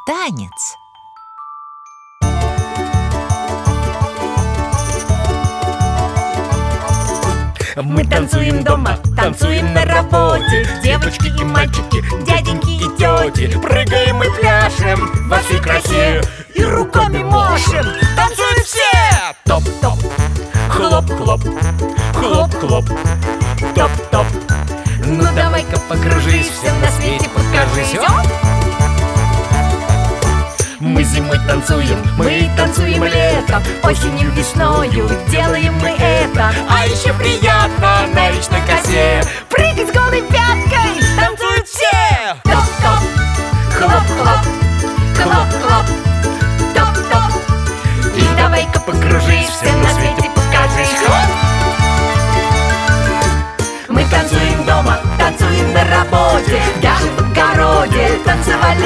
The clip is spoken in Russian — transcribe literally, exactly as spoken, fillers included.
танец. Мы танцуем дома, танцуем на работе, девочки и мальчики, дяденьки и тети. Прыгаем и пляшем во всей красе и руками машем. Танцуем все! Топ-топ, хлоп-хлоп, хлоп-хлоп, топ-топ. Ну давай-ка покружись, всем на свете покажись. Мы зимой танцуем, мы танцуем летом, осенью, весною делаем мы это. А еще приятно на речной косе прыгать с голой пяткой. Танцуют все! Топ-топ, хлоп-хлоп, хлоп-хлоп, топ-топ. И давай-ка покружись, всем на свете покажись. Хлоп! Мы танцуем дома, танцуем на работе, даже в огороде танцевали